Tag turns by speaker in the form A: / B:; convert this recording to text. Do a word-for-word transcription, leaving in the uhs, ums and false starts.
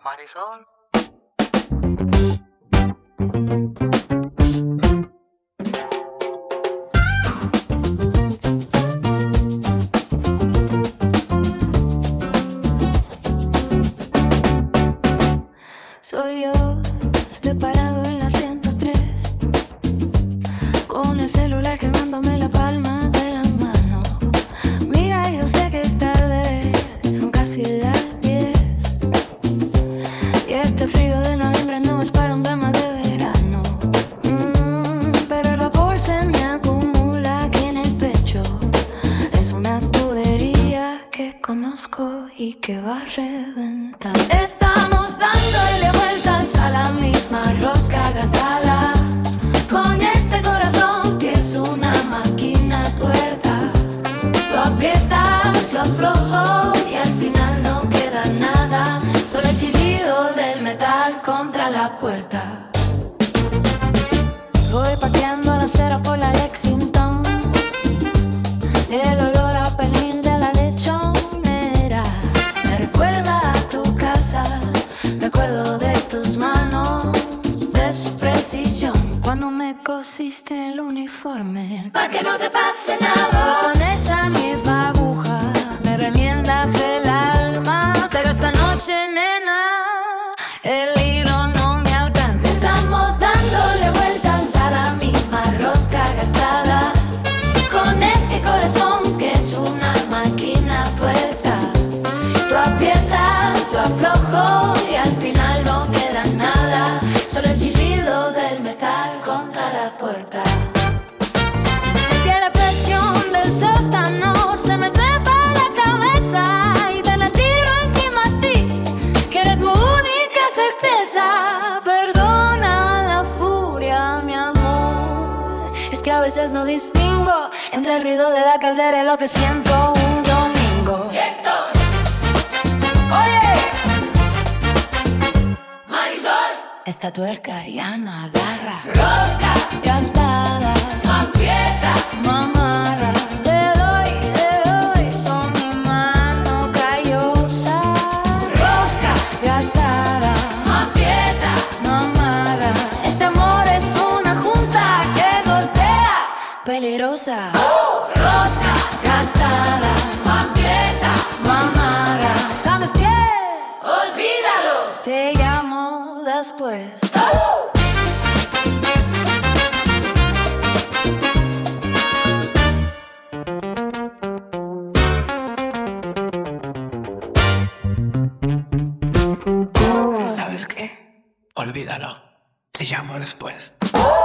A: Marisol.
B: Soy yo, estoy parado en la ciento tres, con el celular quemándome la palma de la mano. Mira, yo sé que es tarde, son casi las diez, y este frío de noviembre no es para un drama de verano. mm, Pero el vapor se me acumula aquí en el pecho. Es una tubería que conozco y que va a reventar. Estamos dándole vueltas a la misma rosca gastada, con este corazón que es una máquina tuerta. Tú aprietas, yo aflojo y al final no queda nada, solo el chillido del metal contra la puerta. Voy pateando la acera por la Lexington, el olor a pernil de la lechonera me recuerda a tu casa. Me acuerdo de tus manos, de su precisión, cuando me cosiste el uniforme, pa' que no te pase nada. Con esa misma aguja me remiendas el alma, pero esta noche, nena, el hilo no me alcanza. Estamos dándole vueltas a la misma rosca gastada, con este corazón que es una máquina tuerta. Tú aprietas, yo aflojo y al final no queda nada, solo el chillido del metal contra la puerta. Es que la presión del sótano se me trepa a la cabeza y te la tiro encima a ti, que eres mi única certeza. Perdona la furia, mi amor, es que a veces no distingo entre el ruido de la caldera y lo que siento un domingo. Oye, Marisol, esta tuerca ya no agarra. Rosca gastada, aprieta, mamarra. Le doy, le doy, son mi mano callosa. Rosca gastada, aprieta, mamarra. Este amor es una junta que golpea, peligrosa. Oh, rosca gastada, aprieta, mamarra. ¿Sabes qué? Olvídalo, te llamo después. ¡Oh!
A: ¿Sabes qué? Olvídalo. Te llamo después.